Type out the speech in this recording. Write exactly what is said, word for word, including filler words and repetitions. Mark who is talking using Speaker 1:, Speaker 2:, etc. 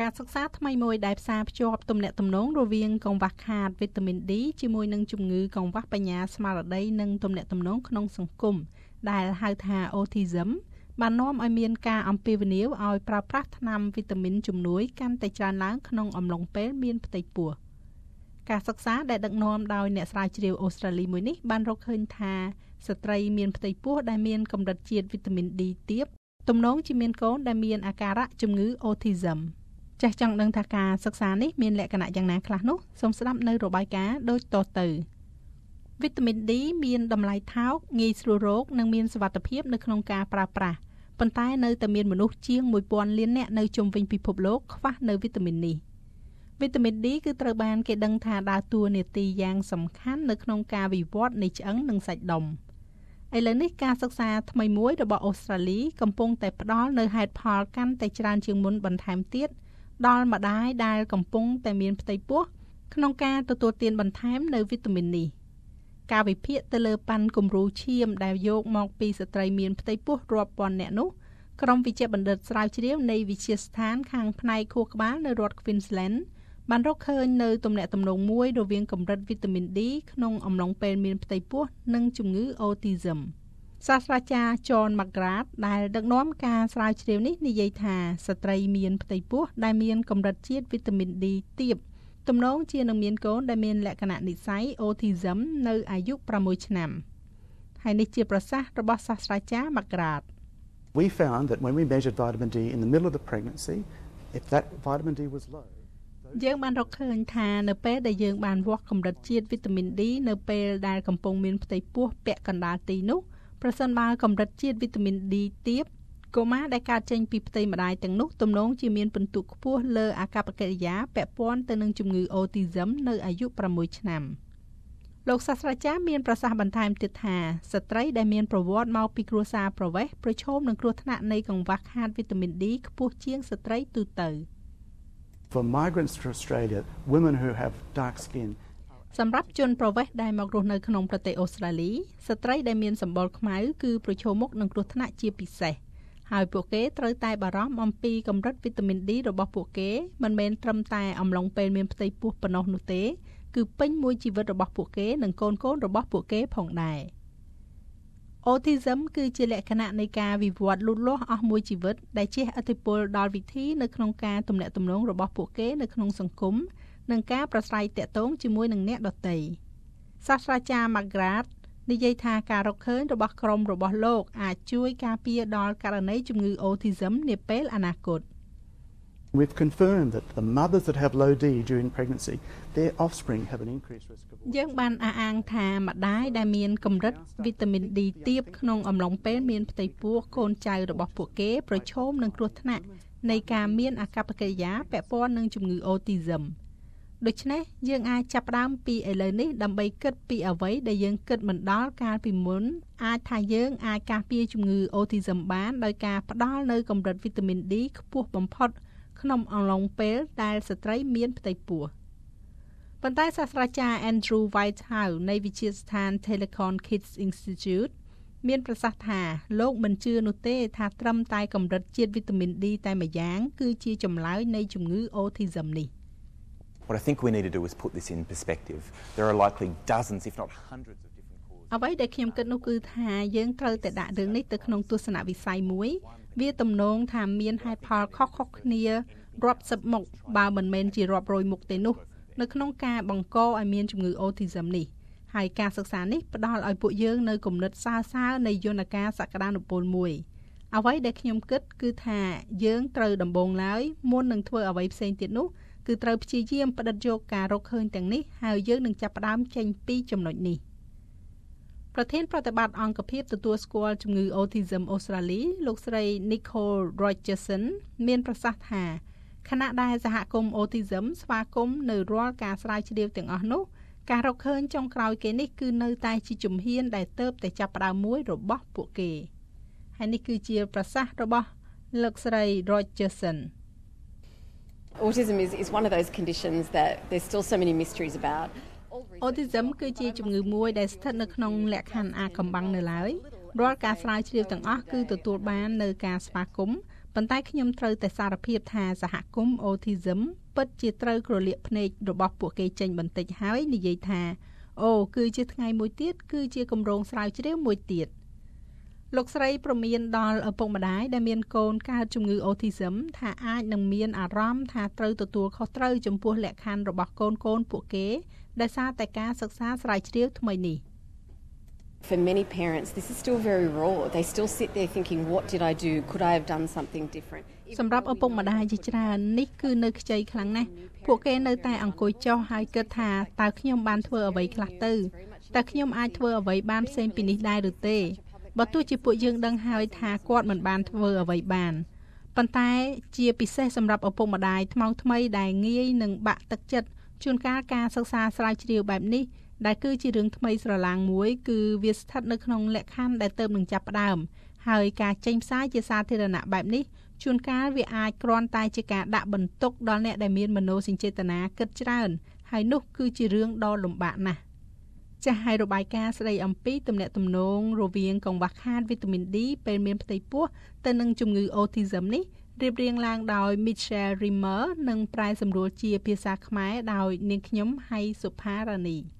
Speaker 1: ការសិក្សាថ្មីមួយដែលផ្សារភ្ជាប់ទំនាក់ទំនងរវាងកង្វះខាតវីតាមីន D ជាមួយនឹងជំងឺកង្វះបញ្ញាស្មារតីនិងទំនាក់ទំនងក្នុងសង្គមដែលហៅថា Autism បាននាំឲ្យមានការអំពាវនាវឲ្យប្រើប្រាស់ថ្នាំវីតាមីនជំនួយកាន់តែច្រើនឡើងក្នុងអំឡុងពេលមានផ្ទៃពោះការសិក្សាដែលដឹកនាំដោយអ្នកស្រាវជ្រាវអូស្ត្រាលីមួយនេះបានរកឃើញថាស្ត្រីមានផ្ទៃពោះដែលមានកម្រិតជាតិវីតាមីន D ទាបទំនងជាមានកូនដែលមានអាការៈជំងឺ Autism ចាស់ចង់ដឹងថាការសិក្សានេះមានលក្ខណៈយ៉ាងណាខ្លះនោះសូមស្ដាប់នៅរបាយការណ៍ដូចតទៅវីតាមីន D មានតម្លៃថោកងាយស្រួលរកនិងមានសុវត្ថិភាពនៅក្នុងការប្រើប្រាស់ប៉ុន្តែនៅតែមានមនុស្សជាងមួយពាន់លាននាក់នៅជុំវិញពិភពលោកខ្វះនៅវីតាមីននេះវីតាមីន D គឺត្រូវបានគេដឹងថាដើរតួនាទីយ៉ាងសំខាន់នៅក្នុងការវិវត្តនៃឆ្អឹងនិងសាច់ដុំឥឡូវនេះការសិក្សាថ្មីមួយរបស់អូស្ត្រាលីកំពុងតែផ្ដល់នៅហេតុផលកាន់តែច្រើនជាងមុនបន្ថែមទៀតដល់ម្ដាយដែលកំពុងតែមានផ្ទៃពោះក្នុងការទទួលទានបន្ថែមនៅវីតាមីននេះការវិភាគទៅលើប៉ាន់គំរូឈាមដែលយកមកពីស្ត្រីមានផ្ទៃពោះរាប់ពាន់នាក់នោះក្រុមវិជ្ជបណ្ឌិតស្រាវជ្រាវនៃវិទ្យាស្ថានខាងផ្នែកខួរក្បាលនៅរដ្ឋ Queensland បានរកឃើញនៅទំនាក់ទំនងមួយរវាងកម្រិតវីតាមីន D ក្នុងអំឡុងពេលមានផ្ទៃពោះនិងជំងឺ Autism សាស្ត្រាចារ្យ John McGrath ដែលដឹកនាំការស្រាវជ្រាវនេះនិយាយថាស្ត្រីមានផ្ទៃពោះដែលមានកម្រិតជាតិវីតាមីន D ទាបទំនងជានឹងមានកូនដែលមានលក្ខណៈនិស្ស័យ Autism នៅអាយុប្រាំមួយឆ្នាំហើយនេះជាប្រសាសន៍របស់សាស្ត្រាចារ្យ McGrath
Speaker 2: We found that when we measured vitamin D in the middle of the pregnancy if that vitamin D was low
Speaker 1: យើងបានរកឃើញថានៅពេលដែលយើងបានវាស់កម្រិតជាតិវីតាមីន D នៅពេលដែលកំពុងមានផ្ទៃពោះពាក់កណ្ដាលទីនោះប្រសិនបើកម្រិតជាតិវីតាមីន D ទាបកុមារដែលកើតចេញពីផ្ទៃម្ដាយទាំងនោះទំនងជាមានពិន្ទុខ្ពស់លើអាកប្បកិរិយាពាក់ព័ន្ធទៅនឹងជំងឺ Autism នៅអាយុប្រាំមួយឆ្នាំលោកសាស្ត្រាចារ្យមានប្រសាសន៍បន្ថែមទៀតថាស្ត្រីដែលមានប្រវត្តិមកពីគ្រួសារប្រវេសប្រឈមនឹងគ្រោះថ្នាក់នៃកង្វះខាតវីតាមីន D ខ្ពស់ជាងស្ត្រីទូទៅ
Speaker 2: For migrants to Australia, women who have dark skin
Speaker 1: សម្រាប់ជនប្រវេសដែលមករស់នៅក្នុងប្រទេសអូស្ត្រាលីស្ត្រីដែលមានសម្បុរខ្មៅគឺប្រឈមមុខនឹងគ្រោះថ្នាក់ជាពិសេសហើយពួកគេត្រូវតែបារម្ភអំពីកម្រិតវីតាមីន D របស់ពួកគេមិនមែនត្រឹមតែអំឡុងពេលមានផ្ទៃពោះប៉ុណ្ណោះនោះទេគឺពេញមួយជីវិតរបស់ពួកគេនិងកូនកូនរបស់ពួកគេផងដែរ Autism គឺជាលក្ខណៈនៃការវិវត្តលូតលាស់អស់មួយជីវិតដែលជះឥទ្ធិពលដល់វិធីនៅក្នុងការទំនាក់ទំនងរបស់ពួកគេនៅក្នុងសង្គមនិងការប្រស្រ័យទាក់ទងជាមួយនឹងអ្នកដទៃសាស្ត្រាចារ្យ McGrath និយាយថាការរកឃើញរបស់ក្រុមរបស់លោកអាចជួយការពារដល់ករណីជំងឺ Autism នាពេលអនាគត
Speaker 2: We've confirmed that the mothers that have low D during pregnancy, their offspring have an increased risk of.
Speaker 1: យើងបានអះអាងថាម្ដាយដែលមានកម្រិតវីតាមីន D ទាបក្នុងអំឡុងពេលមានផ្ទៃពោះកូនចៅរបស់ពួកគេប្រឈមនឹងគ្រោះថ្នាក់នៃការមានអាកប្បកិរិយាពាក់ព័ន្ធនឹងជំងឺ Autism ដូច្នេះយើងអាចចាប់ផ្ដើមពីឥឡូវនេះដើម្បីគិតពីអ្វីដែលយើងគិតមិនដល់កាលពីមុនអាចថាយើងអាចការពារជំងឺ Autism បានដោយការផ្ដល់នូវកម្រិតវីតាមីន D ខ្ពស់បំផុតក្នុងអំឡុងពេលដែលស្ត្រីមានផ្ទៃពោះប៉ុន្តែសាស្ត្រាចារ្យ Andrew Whitehouse នៃវិទ្យាស្ថាន Telecon Kids Institute មានប្រសាសន៍ថាលោកមិនជឿនោះទេថាត្រឹមតែកម្រិតជាតិវីតាមីន D តែម្យ៉ាងគឺជាចម្លើយនៃជំងឺ Autism នេះ
Speaker 3: What I think we need to do is put this in perspective. There are likely dozens if not hundreds of different causes.
Speaker 1: អ្វីដែលខ្ញុំគិតនោះគឺថាយើងត្រូវតែដាក់រឿងនេះទៅក្នុងទស្សនវិស័យមួយវាទំនងថាមានហេតុផលខុសៗគ្នារាប់សិបមុខបើមិនមែនជារាប់រយមុខទេនោះនៅក្នុងការបង្កឲ្យមានជំងឺ Autism នេះហើយការសិក្សានេះផ្ដល់ឲ្យពួកយើងនៅគំនិតសើសើរនៃយន្តការសក្តានុពលមួយអ្វីដែលខ្ញុំគិតគឺថាយើងត្រូវដំបូងឡើយមុននឹងធ្វើអ្វីផ្សេងទៀតនោះគឺត្រូវព្យាយាមផ្ដិតយកការរកឃើញទាំងនេះហើយយើងនឹងចាប់ផ្ដើមចេញពីចំណុចនេះប្រធានប្រតិបត្តិអង្គភាពទទួលស្គាល់ជំងឺ Autism អូស្ត្រាលីលោកស្រី Nicole Rogerson មានប្រសាសន៍ថាខណៈដែលសហគមន៍ Autism ស្វាគមន៍នៅរាល់ការស្រាវជ្រាវទាំងអស់នោះការរកឃើញចុងក្រោយគេនេះគឺនៅតែជាជំហានដែលទើបតែចាប់ផ្ដើមមួយរបស់ពួកគេហើយនេះគឺជាប្រសាសន៍របស់លោកស្រី Rogerson
Speaker 4: Autism is is one of those conditions that there's still so many mysteries about
Speaker 1: Autism គឺជាជំងឺមួយដែលស្ថិតនៅក្នុងលក្ខខណ្ឌអាថ៌កំបាំងនៅឡើយរាល់ការស្រាវជ្រាវទាំងអស់គឺទទួលបាននៅការស្វាគមន៍ប៉ុន្តែខ្ញុំត្រូវតែសារភាពថាសហគមន៍ Autism ពិតជាត្រូវក្រលៀកភ្នែករបស់ពួកគេចេញបន្តិចហើយនិយាយថាអូគឺជាថ្ងៃមួយទៀតគឺជាគម្រោងស្រាវជ្រាវមួយទៀតលោកស្រីប្រមានដល់ឪពុកម្ដាយដែលមានកូនកើតជំងឺ Autism ថាអាចនឹងមានអារម្មណ៍ថាត្រូវទទួលខុសត្រូវចំពោះលក្ខខណ្ឌរបស់កូនកូនពួកគេដោយសារតែការសិក្សាស្រាវជ្រាវថ្មីនេះ
Speaker 4: For many parents, this is still very raw. They still sit there thinking, what did I do? Could I have done something different?
Speaker 1: សម្រាប់ឪពុកម្ដាយជាច្រើននេះគឺនៅខ្ចីខ្លាំងណាស់ពួកគេនៅតែអង្គុយចុះហើយគិតថាតើខ្ញុំបានធ្វើអ្វីខ្លះទៅតើខ្ញុំអាចធ្វើអ្វីបានផ្សេងពីនេះដែរឬទេបើទោះជាពួកយើងដឹងហើយថាគាត់មិនបានធ្វើអ្វីបានប៉ុន្តែជាពិសេសសម្រាប់ឪពុកម្ដាយថ្មោងថ្មីដែលងាយនឹងបាក់ទឹកចិត្តជួនកាលការសិក្សាស្រាវជ្រាវបែបនេះដែលគឺជារឿងថ្មីស្រឡាងមួយគឺវាស្ថិតនៅក្នុងលក្ខខណ្ឌដែលទើបនឹងចាប់ផ្ដើមហើយការចេញផ្សាយជាសាធារណៈបែបនេះជួនកាលវាអាចគ្រាន់តែជាការដាក់បន្ទុកដល់អ្នកដែលមានមនោសញ្ចេតនាគិតច្រើនហើយនោះគឺជារឿងដ៏លំបាកណាស់ចាស់ហើយរបាយការណ៍ស្ដីអំពីទំនាក់ទំនងរវាងកង្វះខាតវីតាមីន D ពេលមានផ្ទៃពោះទៅនឹងជំងឺ Autism នេះរៀបរៀងឡើងដោយ Michelle Rimmer និងប្រែសម្រួលជាភាសាខ្មែរដោយនាងខ្ញុំហៃសុផារ៉ានី